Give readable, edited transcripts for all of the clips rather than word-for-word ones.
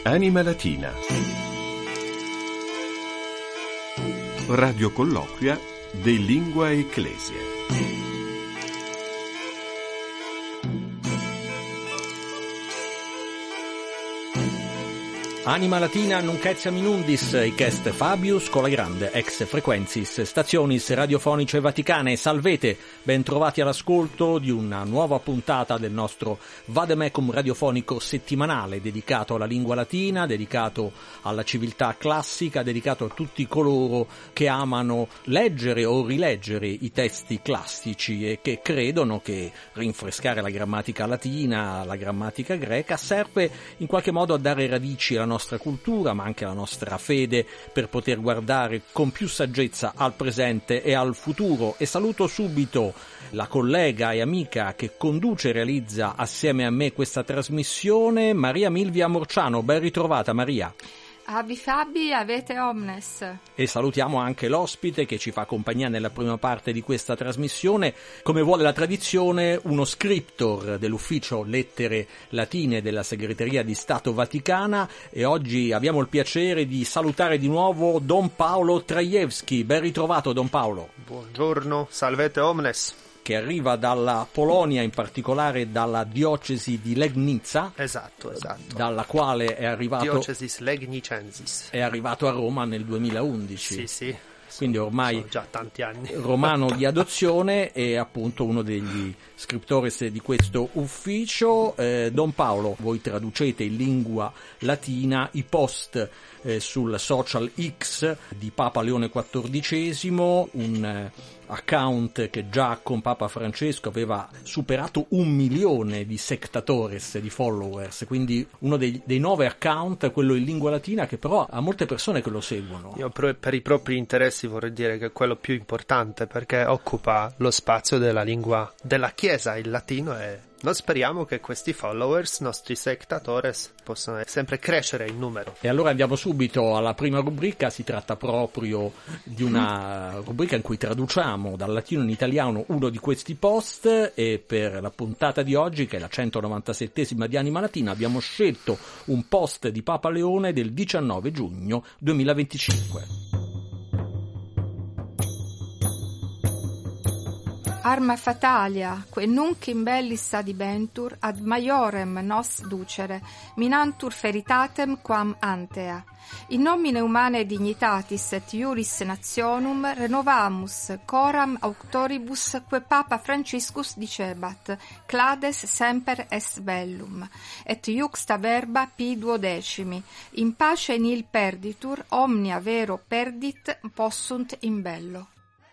Anima Latina. Radio colloquia de Lingua Ecclesia. Anima Latina nunc etiam in undis, hic est Fabius Colagrande, ex frequentis stationis radiofonice vaticane. Salvete, ben trovati all'ascolto di una nuova puntata del nostro Vademecum radiofonico settimanale dedicato alla lingua latina, dedicato alla civiltà classica, dedicato a tutti coloro che amano leggere o rileggere i testi classici e che credono che rinfrescare la grammatica latina, la grammatica greca, serve in qualche modo a dare radici alla nostra cultura, ma anche alla nostra fede, per poter guardare con più saggezza al presente e al futuro. E saluto subito la collega e amica che conduce e realizza assieme a me questa trasmissione, Maria Milvia Morciano. Ben ritrovata, Maria. Abi Fabi, avete omnes. E salutiamo anche l'ospite che ci fa compagnia nella prima parte di questa trasmissione, come vuole la tradizione, uno scriptor dell'ufficio Lettere Latine della Segreteria di Stato Vaticana, e oggi abbiamo il piacere di salutare di nuovo Don Paolo Trajewski. Ben ritrovato, Don Paolo. Buongiorno, salvete omnes. Che arriva dalla Polonia, in particolare dalla diocesi di Legnica. Esatto. Dalla quale è arrivato... Diocesis Legnicensis. È arrivato a Roma nel 2011. Sì. Quindi ormai sono già tanti anni. Romano di adozione e appunto uno degli scriptores di questo ufficio. Don Paolo, voi traducete in lingua latina i post sul social X di Papa Leone XIV, un account che già con Papa Francesco aveva superato 1 milione di sectatores, di followers, quindi uno dei 9 account, quello in lingua latina, che però ha molte persone che lo seguono. Io per i propri interessi vorrei dire che è quello più importante, perché occupa lo spazio della lingua della Chiesa, il latino, e noi speriamo che questi followers, nostri sectatores, possano sempre crescere in numero. E allora andiamo subito alla prima rubrica. Si tratta proprio di una rubrica in cui traduciamo dal latino in italiano uno di questi post, e per la puntata di oggi, che è la 197esima di Anima Latina, abbiamo scelto un post di Papa Leone del 19 giugno 2025. Arma fatalia, que nunc in bellis adibentur, ad maiorem nos ducere, minantur feritatem quam antea. In nomine humanae dignitatis et iuris nationum renovamus coram auctoribus que Papa Franciscus dicebat, clades semper est bellum, et iuxta verba pi 12, in pace nil perditur, omnia vero perdit possunt in bello.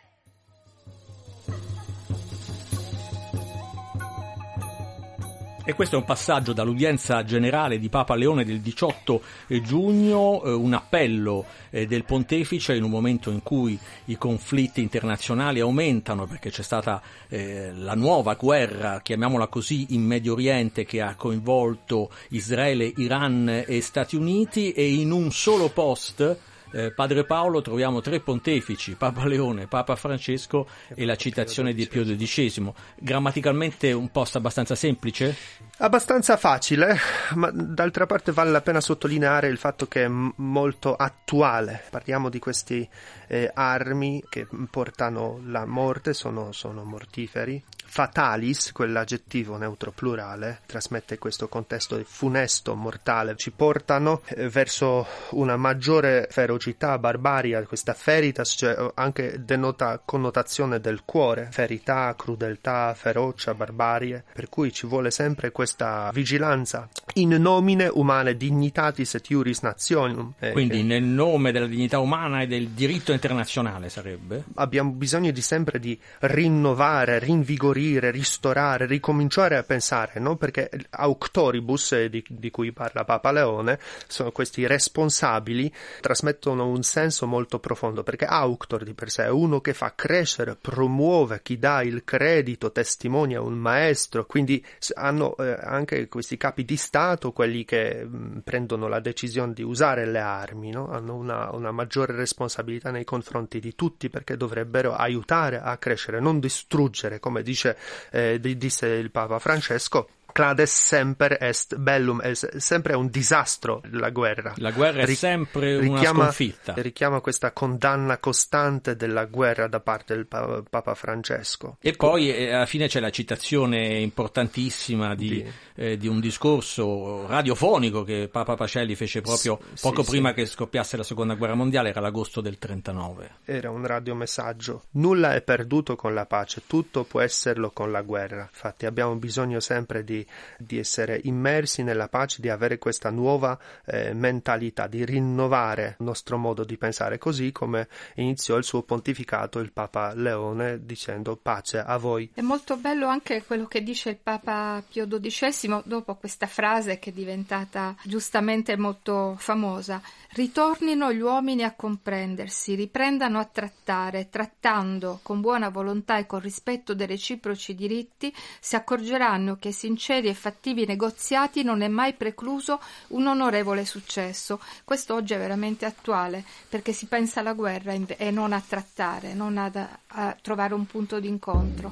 E questo è un passaggio dall'udienza generale di Papa Leone del 18 giugno, un appello del pontefice in un momento in cui i conflitti internazionali aumentano, perché c'è stata la nuova guerra, chiamiamola così, in Medio Oriente, che ha coinvolto Israele, Iran e Stati Uniti, e in un solo post, Padre Paolo, troviamo 3 pontefici, Papa Leone, Papa Francesco e la citazione di Pio XII. Grammaticalmente un post abbastanza semplice? Abbastanza facile, ma d'altra parte vale la pena sottolineare il fatto che è molto attuale. Parliamo di questi armi che portano la morte, sono mortiferi. Fatalis, quell'aggettivo neutro plurale, trasmette questo contesto di funesto, mortale, ci portano verso una maggiore ferocità, barbaria. Questa feritas, cioè anche denota connotazione del cuore, ferità, crudeltà, ferocia, barbarie, per cui ci vuole sempre questa vigilanza in nomine umane dignitatis et iuris nationum. Quindi nel nome della dignità umana e del diritto internazionale sarebbe? Abbiamo bisogno sempre di rinnovare, rinvigorire, ristorare, ricominciare a pensare, no? Perché auctoribus, di cui parla Papa Leone, sono questi responsabili, trasmettono un senso molto profondo, perché auctor di per sé è uno che fa crescere, promuove, chi dà il credito, testimonia, un maestro. Quindi hanno anche questi capi di Stato, quelli che prendono la decisione di usare le armi, no? Hanno una maggiore responsabilità nei confronti di tutti, perché dovrebbero aiutare a crescere, non distruggere, come disse il Papa Francesco. clades semper est bellum, è sempre un disastro la guerra. La guerra è sempre una sconfitta. Richiama questa condanna costante della guerra da parte del Papa Francesco. E poi alla fine c'è la citazione importantissima di un discorso radiofonico che Papa Pacelli fece proprio poco prima che scoppiasse la Seconda Guerra Mondiale, era l'agosto del 39. Era un radiomessaggio. Nulla è perduto con la pace, tutto può esserlo con la guerra. Infatti abbiamo bisogno sempre di essere immersi nella pace, di avere questa nuova mentalità, di rinnovare il nostro modo di pensare, così come iniziò il suo pontificato il Papa Leone dicendo pace a voi. È molto bello anche quello che dice il Papa Pio XII dopo questa frase che è diventata giustamente molto famosa: ritornino gli uomini a comprendersi, riprendano a trattare, trattando con buona volontà e con rispetto dei reciproci diritti, si accorgeranno che ai sinceri e fattivi negoziati non è mai precluso un onorevole successo. Questo oggi è veramente attuale, perché si pensa alla guerra e non a trattare, non a trovare un punto d'incontro.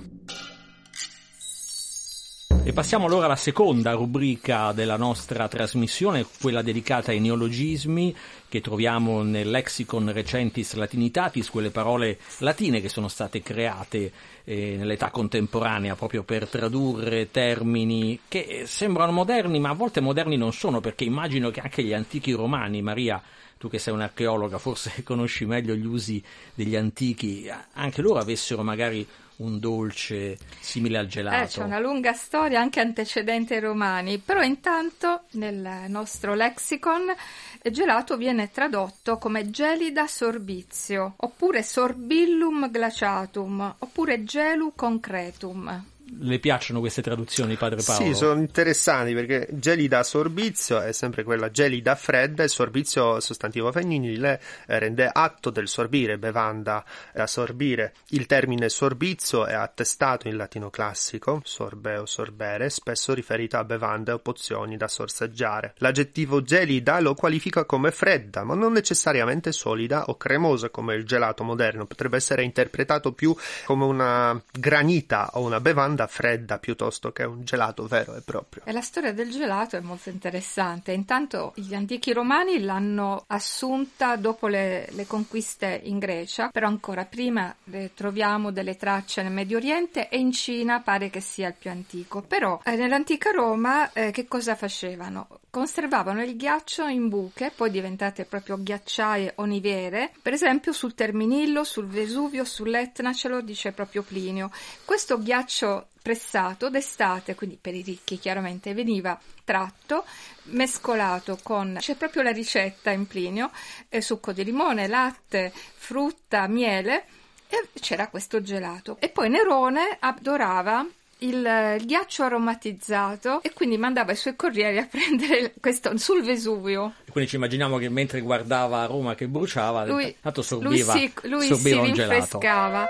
E passiamo allora alla seconda rubrica della nostra trasmissione, quella dedicata ai neologismi che troviamo nel Lexicon Recentis Latinitatis, quelle parole latine che sono state create nell'età contemporanea proprio per tradurre termini che sembrano moderni, ma a volte moderni non sono, perché immagino che anche gli antichi romani, Maria, tu che sei un'archeologa, forse conosci meglio gli usi degli antichi, anche loro avessero magari un dolce simile al gelato. C'è una lunga storia anche antecedente ai romani, però intanto nel nostro lexicon gelato viene tradotto come gelida sorbizio, oppure sorbillum glaciatum, oppure gelu concretum. Le piacciono queste traduzioni, padre Paolo? Sì, sono interessanti, perché gelida sorbizio è sempre quella gelida fredda, e sorbizio sostantivo femminile rende atto del sorbire, bevanda da sorbire. Il termine sorbizio è attestato in latino classico, sorbe o sorbere, spesso riferito a bevande o pozioni da sorseggiare. L'aggettivo gelida lo qualifica come fredda, ma non necessariamente solida o cremosa come il gelato moderno. Potrebbe essere interpretato più come una granita o una bevanda fredda piuttosto che un gelato vero e proprio. E la storia del gelato è molto interessante. Intanto gli antichi romani l'hanno assunta dopo le conquiste in Grecia, però ancora prima troviamo delle tracce nel Medio Oriente, e in Cina pare che sia il più antico. Però nell'antica Roma che cosa facevano? Conservavano il ghiaccio in buche, poi diventate proprio ghiacciaie o neviere, per esempio sul Terminillo, sul Vesuvio, sull'Etna, ce lo dice proprio Plinio. Questo ghiaccio pressato d'estate, quindi per i ricchi chiaramente, veniva tratto, mescolato con, c'è proprio la ricetta in Plinio, succo di limone, latte, frutta, miele, e c'era questo gelato. E poi Nerone adorava il ghiaccio aromatizzato e quindi mandava i suoi corrieri a prendere questo sul Vesuvio. Quindi ci immaginiamo che mentre guardava Roma che bruciava, tanto sorbiva lui si un gelato. rinfrescava.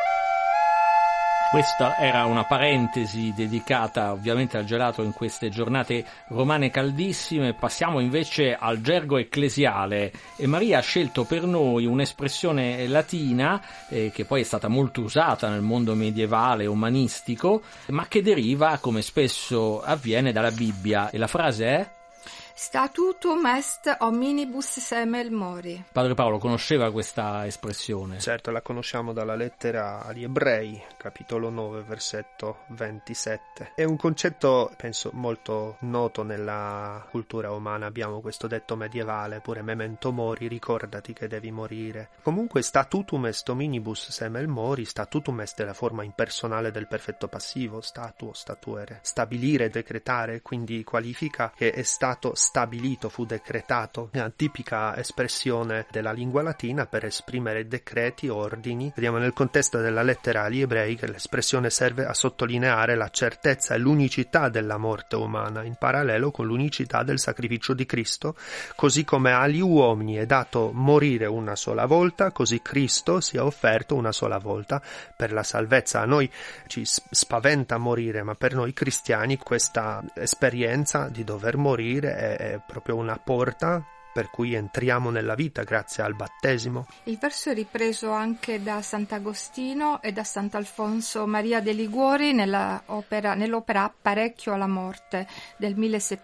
Questa era una parentesi dedicata ovviamente al gelato in queste giornate romane caldissime. Passiamo invece al gergo ecclesiale, e Maria ha scelto per noi un'espressione latina che poi è stata molto usata nel mondo medievale umanistico, ma che deriva, come spesso avviene, dalla Bibbia, e la frase è: Statutum est omnibus semel mori. Padre Paolo conosceva questa espressione? Certo, la conosciamo dalla lettera agli Ebrei, capitolo 9, versetto 27. È un concetto, penso, molto noto nella cultura umana. Abbiamo questo detto medievale, pure memento mori, ricordati che devi morire. Comunque statutum est omnibus semel mori, statutum est è la forma impersonale del perfetto passivo, statuo, statuere. Stabilire, decretare, quindi qualifica che è stato stabilito, fu decretato, una tipica espressione della lingua latina per esprimere decreti, ordini. Vediamo nel contesto della lettera agli Ebrei che l'espressione serve a sottolineare la certezza e l'unicità della morte umana, in parallelo con l'unicità del sacrificio di Cristo. Così come agli uomini è dato morire una sola volta, così Cristo si è offerto una sola volta per la salvezza. A noi ci spaventa morire, ma per noi cristiani questa esperienza di dover morire è proprio una porta per cui entriamo nella vita grazie al battesimo. Il verso è ripreso anche da Sant'Agostino e da Sant'Alfonso Maria de' Liguori nell'opera Apparecchio alla morte del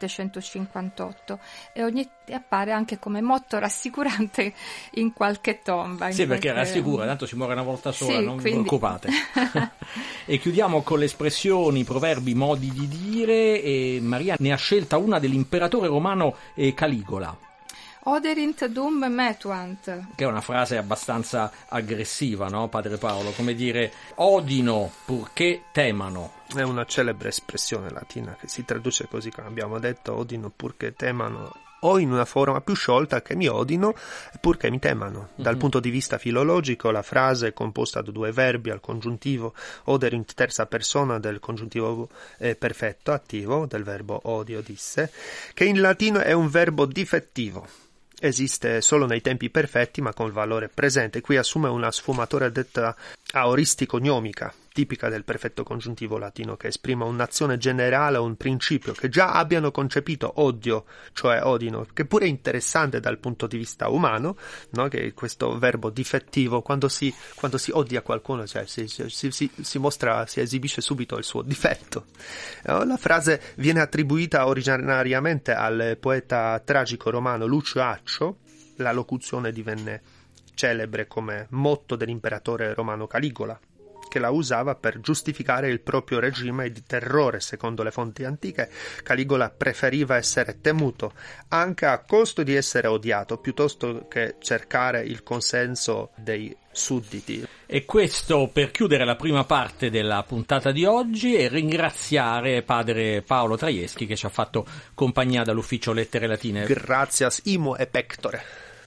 1758 e appare anche come motto rassicurante in qualche tomba. Sì, perché rassicura, tanto si muore una volta sola, sì, non vi quindi... preoccupate. E chiudiamo con le espressioni, proverbi, modi di dire, e Maria ne ha scelta una dell'imperatore romano Caligola. Oderint dum metuant. Che è una frase abbastanza aggressiva, no, padre Paolo? Come dire, odino purché temano. È una celebre espressione latina che si traduce così, come abbiamo detto, odino purché temano, o in una forma più sciolta, che mi odino purché mi temano. Dal punto di vista filologico, la frase è composta da due verbi al congiuntivo, oderint terza persona del congiuntivo perfetto attivo del verbo odio, disse, che in latino è un verbo difettivo. Esiste solo nei tempi perfetti, ma con valore presente. Qui assume una sfumatura detta aoristico-gnomica, tipica del perfetto congiuntivo latino, che esprime un'azione generale o un principio che già abbiano concepito odio, cioè odino, che pure è interessante dal punto di vista umano, no? Che questo verbo difettivo, quando si odia qualcuno, cioè si mostra, si esibisce subito il suo difetto. La frase viene attribuita originariamente al poeta tragico romano Lucio Accio. La locuzione divenne celebre come motto dell'imperatore romano Caligola, che la usava per giustificare il proprio regime di terrore. Secondo le fonti antiche, Caligola preferiva essere temuto, anche a costo di essere odiato, piuttosto che cercare il consenso dei sudditi. E questo per chiudere la prima parte della puntata di oggi e ringraziare padre Paolo Traieschi che ci ha fatto compagnia dall'ufficio Lettere Latine. Gratias imo e pectore.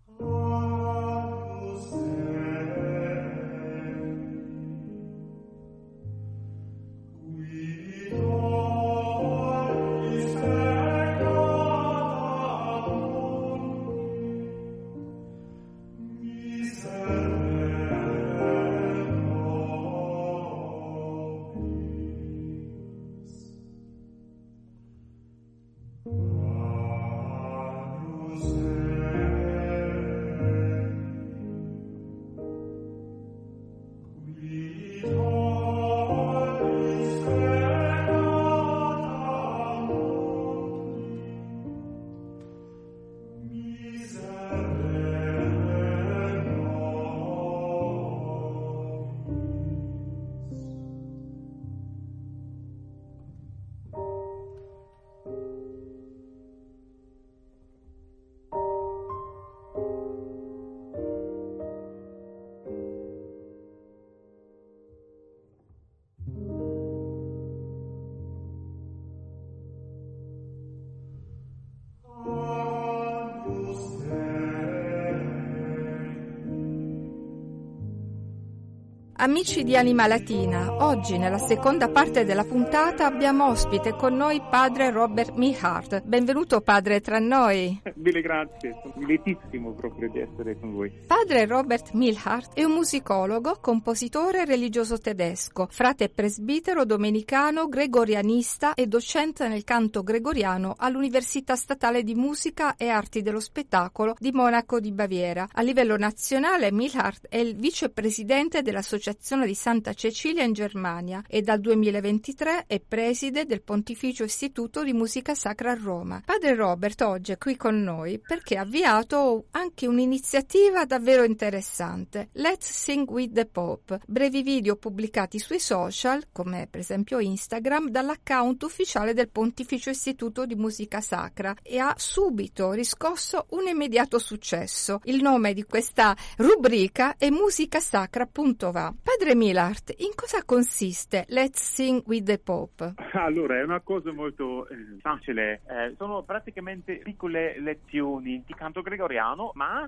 Amici di Anima Latina, oggi nella seconda parte della puntata abbiamo ospite con noi padre Robert Milhart. Benvenuto padre tra noi. Mille grazie, sono lietissimo proprio di essere con voi. Padre Robert Milhart è un musicologo, compositore religioso tedesco, frate presbitero domenicano, gregorianista e docente nel canto gregoriano all'Università Statale di Musica e Arti dello Spettacolo di Monaco di Baviera. A livello nazionale Milhart è il vicepresidente dell'Associazione di Santa Cecilia in Germania e dal 2023 è preside del Pontificio Istituto di Musica Sacra a Roma. Padre Robert oggi è qui con noi perché ha avviato anche un'iniziativa davvero interessante, Let's Sing with the Pope, brevi video pubblicati sui social, come per esempio Instagram, dall'account ufficiale del Pontificio Istituto di Musica Sacra e ha subito riscosso un immediato successo. Il nome di questa rubrica è musicasacra.va. Padre Milhart, in cosa consiste Let's Sing with the Pope? Allora, è una cosa molto facile. Sono praticamente piccole lezioni di canto gregoriano, ma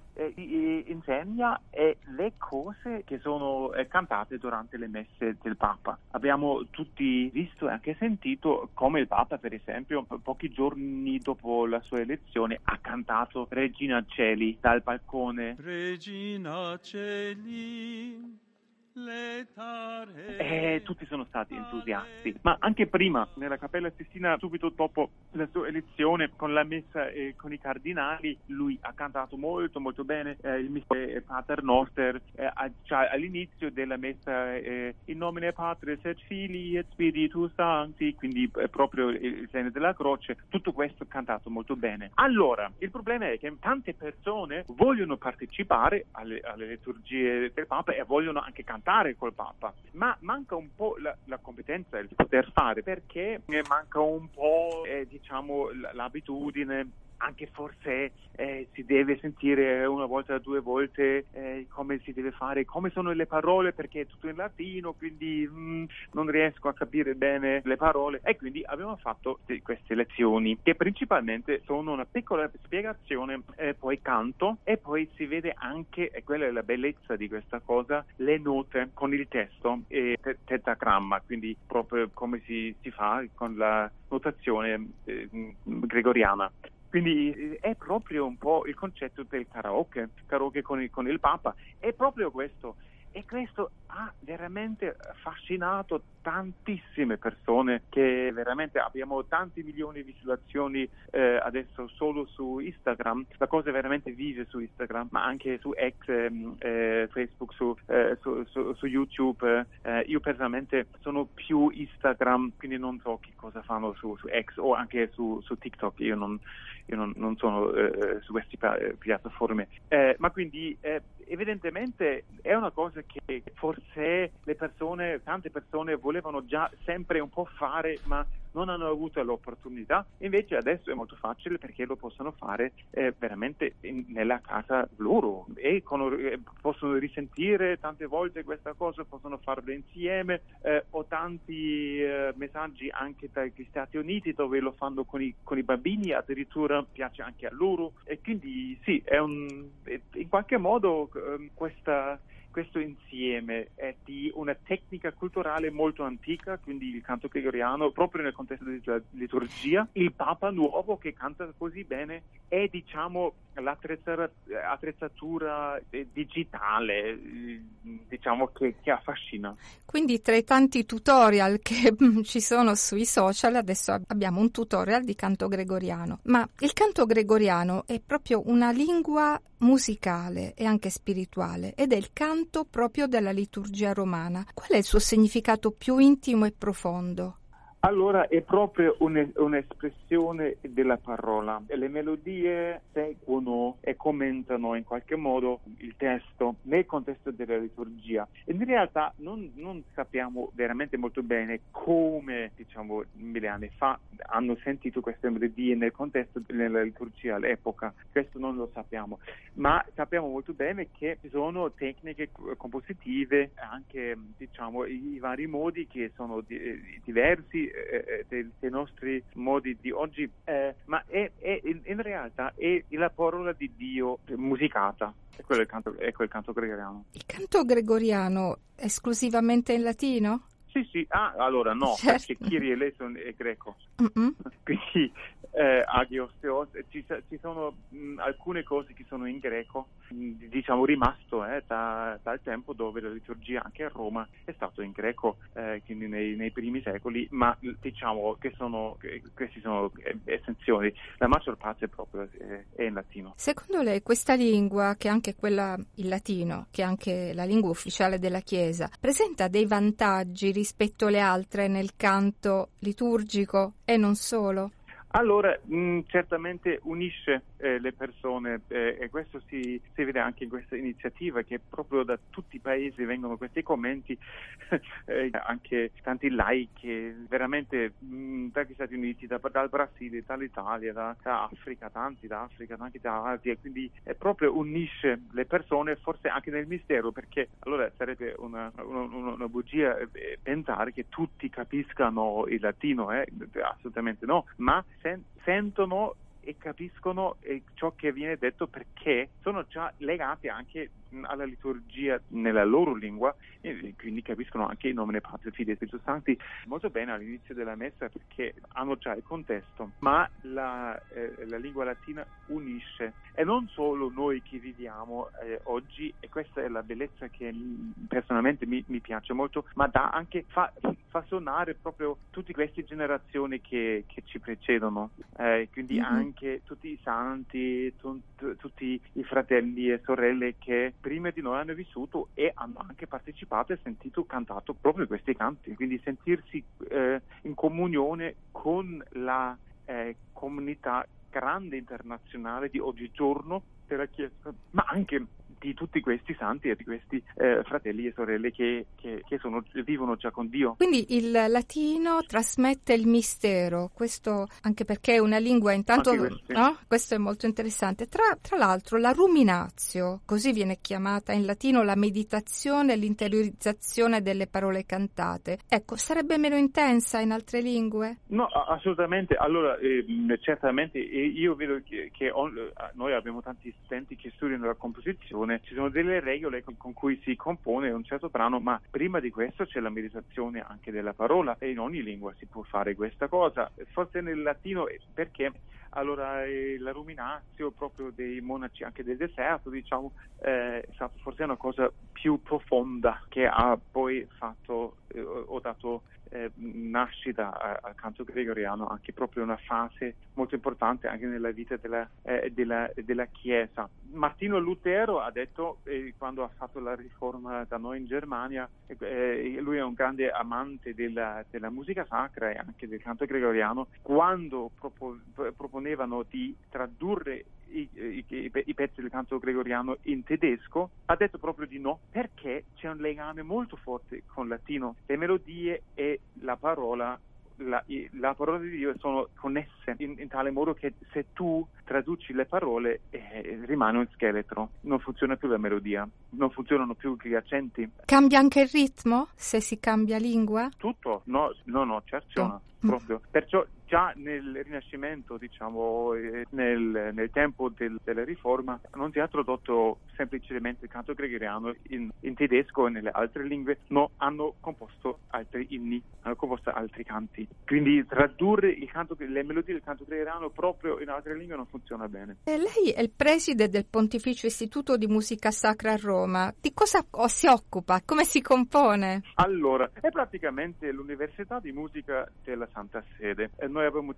insegna le cose che sono cantate durante le messe del Papa. Abbiamo tutti visto e anche sentito come il Papa, per esempio, pochi giorni dopo la sua elezione, ha cantato Regina Coeli dal balcone. Regina Coeli, E tutti sono stati entusiasti, ma anche prima nella Cappella Sistina, subito dopo la sua elezione con la messa e con i cardinali, lui ha cantato molto molto bene il Mister Pater Noster all'inizio della messa, in nomine Patris et Filii et Spiritus Sancti, quindi proprio il segno della croce, tutto questo cantato molto bene. Allora, il problema è che tante persone vogliono partecipare alle liturgie del Papa e vogliono anche cantare col Papa, ma manca un po' la competenza di poter fare, perché manca un po' l'abitudine. Anche forse si deve sentire una volta, 2 volte come si deve fare, come sono le parole, perché è tutto in latino, quindi non riesco a capire bene le parole, e quindi abbiamo fatto queste lezioni che principalmente sono una piccola spiegazione, poi canto, e poi si vede anche, e quella è la bellezza di questa cosa, le note con il testo e tetagramma, quindi proprio come si fa con la notazione gregoriana. Quindi è proprio un po' il concetto del karaoke con il Papa, è proprio questo. E questo ha veramente affascinato tantissime persone, che veramente abbiamo tanti milioni di visualizzazioni adesso solo su Instagram. La cosa veramente vive su Instagram, ma anche su X, Facebook, su YouTube. Io personalmente sono più Instagram, quindi non so che cosa fanno su X o anche su TikTok. Io non sono su queste piattaforme, ma quindi evidentemente è una cosa che forse tante persone volevano già sempre un po' fare, ma non hanno avuto l'opportunità. Invece adesso è molto facile, perché lo possono fare veramente nella casa loro, e possono risentire tante volte questa cosa, possono farlo insieme. Ho tanti messaggi anche dagli Stati Uniti, dove lo fanno con i bambini, addirittura piace anche a loro, e quindi sì, è in qualche modo questo insieme è di una tecnica culturale molto antica, quindi il canto gregoriano, proprio nel contesto della liturgia, il Papa nuovo che canta così bene, è l'attrezzatura digitale, che affascina. Quindi tra i tanti tutorial che ci sono sui social, adesso abbiamo un tutorial di canto gregoriano. Ma il canto gregoriano è proprio una lingua musicale e anche spirituale, ed è il canto proprio della liturgia romana. Qual è il suo significato più intimo e profondo? Allora, è proprio un'espressione della parola. Le melodie seguono e commentano in qualche modo il testo nel contesto della liturgia. In realtà non sappiamo veramente molto bene come, 1000 anni fa, hanno sentito queste melodie nel contesto della liturgia all'epoca. Questo non lo sappiamo, ma sappiamo molto bene che ci sono tecniche compositive, anche i vari modi che sono diversi dei nostri modi di oggi, ma in realtà è la parola di Dio musicata. È quel canto gregoriano. Il canto gregoriano esclusivamente in latino? Sì. Allora no, certo. Perché Kyrie eleison è greco. Quindi Agios Theos, ci sono alcune cose che sono in greco, rimasto dal tempo dove la liturgia anche a Roma è stato in greco, quindi nei primi secoli, ma questi sono estensioni. La maggior parte proprio è in latino. Secondo lei questa lingua, che è anche il latino, che è anche la lingua ufficiale della Chiesa, presenta dei vantaggi rispetto alle altre nel canto liturgico e non solo? Allora, certamente unisce le persone, e questo si vede anche in questa iniziativa, che proprio da tutti i paesi vengono questi commenti, anche tanti like, veramente dagli Stati Uniti, dal Brasile, dall'Italia, da Africa, tanti da Africa, anche da Asia, quindi proprio unisce le persone, forse anche nel mistero, perché allora sarebbe una bugia pensare che tutti capiscano il latino, assolutamente no, ma sentono e capiscono ciò che viene detto, perché sono già legati anche alla liturgia nella loro lingua, e quindi capiscono anche il nomine Patris, Filii e Spiritus Sancti molto bene all'inizio della messa, perché hanno già il contesto. Ma la lingua latina unisce, e non solo noi che viviamo oggi, e questa è la bellezza che personalmente mi piace molto, ma fa suonare proprio tutte queste generazioni che ci precedono, quindi anche tutti i santi, tutti i fratelli e sorelle che prima di noi hanno vissuto e hanno anche partecipato e sentito cantato proprio questi canti, quindi sentirsi in comunione con la comunità grande internazionale di oggigiorno della Chiesa, ma anche di tutti questi santi e di questi fratelli e sorelle che vivono già con Dio. Quindi il latino trasmette il mistero, questo anche perché è una lingua intanto, no? Questo è molto interessante. Tra l'altro la ruminatio, così viene chiamata in latino la meditazione e l'interiorizzazione delle parole cantate. Ecco, sarebbe meno intensa in altre lingue? No, assolutamente. Allora, certamente io vedo che noi abbiamo tanti studenti che studiano la composizione. Ci sono delle regole con cui si compone un certo brano, ma prima di questo c'è la meditazione anche della parola, e in ogni lingua si può fare questa cosa. Forse nel latino, perché allora la ruminatio proprio dei monaci anche del deserto, diciamo, è stata forse una cosa più profonda che ha poi fatto o dato nascita al canto gregoriano, anche proprio una fase molto importante anche nella vita della Chiesa. Martino Lutero ha detto, quando ha fatto la riforma da noi in Germania, lui è un grande amante della musica sacra e anche del canto gregoriano, quando proponevano di tradurre i pezzi del canto gregoriano in tedesco, ha detto proprio di no, perché c'è un legame molto forte con il latino. Le melodie e la parola di Dio sono connesse in tale modo che se tu traduci le parole rimane un scheletro, non funziona più la melodia, non funzionano più gli accenti. Cambia anche il ritmo se si cambia lingua? Tutto, no, certo, proprio. Perciò già nel Rinascimento, diciamo, nel tempo della Riforma, non si è tradotto semplicemente il canto gregoriano in tedesco e nelle altre lingue, no, hanno composto altri inni, hanno composto altri canti. Quindi tradurre le melodie del canto gregoriano proprio in altre lingue non funziona bene. Lei è il preside del Pontificio Istituto di Musica Sacra a Roma. Di cosa si occupa? Come si compone? Allora, è praticamente l'Università di Musica della Santa Sede. Noi abbiamo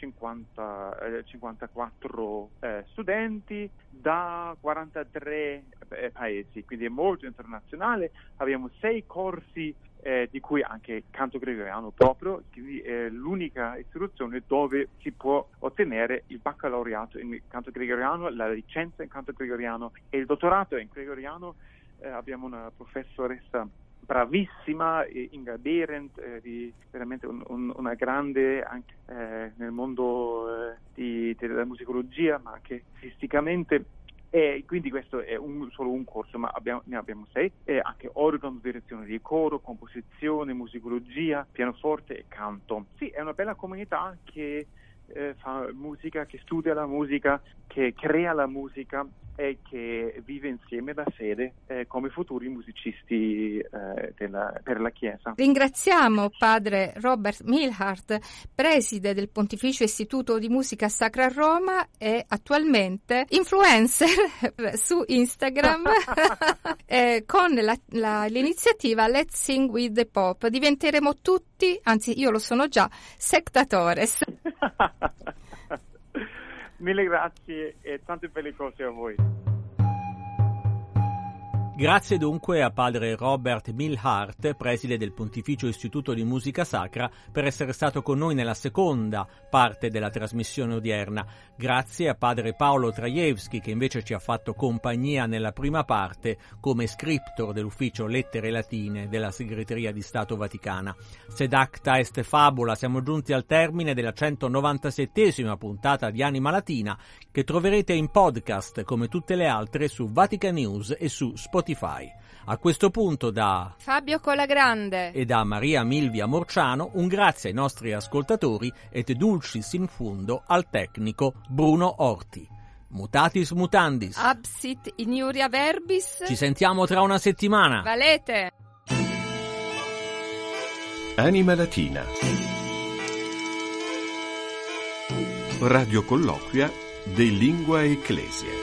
154 studenti da 43 paesi, quindi è molto internazionale. Abbiamo 6 corsi di cui anche canto gregoriano proprio, quindi è l'unica istituzione dove si può ottenere il baccalaureato in canto gregoriano, la licenza in canto gregoriano e il dottorato in gregoriano. Abbiamo una professoressa bravissima, Inga Behrendt, veramente una grande anche nel mondo della musicologia, ma anche artisticamente. E quindi questo è solo un corso, ma ne abbiamo 6, anche organo, direzione di coro, composizione, musicologia, pianoforte e canto. Sì, è una bella comunità che fa musica, che studia la musica, che crea la musica e che vive insieme la fede come futuri musicisti per la Chiesa. Ringraziamo padre Robert Milhart, preside del Pontificio Istituto di Musica Sacra a Roma e attualmente influencer su Instagram con l'iniziativa Let's Sing with the Pope. Diventeremo tutti, anzi io lo sono già, sectatores. Mille grazie e tante belle cose a voi. Grazie dunque a padre Robert Milhart, preside del Pontificio Istituto di Musica Sacra, per essere stato con noi nella seconda parte della trasmissione odierna. Grazie a padre Paolo Trajewski, che invece ci ha fatto compagnia nella prima parte come scriptor dell'ufficio Lettere Latine della Segreteria di Stato Vaticana. Sed acta est fabula, siamo giunti al termine della 197esima puntata di Anima Latina, che troverete in podcast come tutte le altre su Vatican News e su Spotify. A questo punto da Fabio Colagrande e da Maria Milvia Morciano un grazie ai nostri ascoltatori et dulcis in fundo al tecnico Bruno Orti. Mutatis mutandis. Absit iniuria verbis. Ci sentiamo tra una settimana. Valete. Anima Latina. Radio colloquia de Lingua Ecclesia.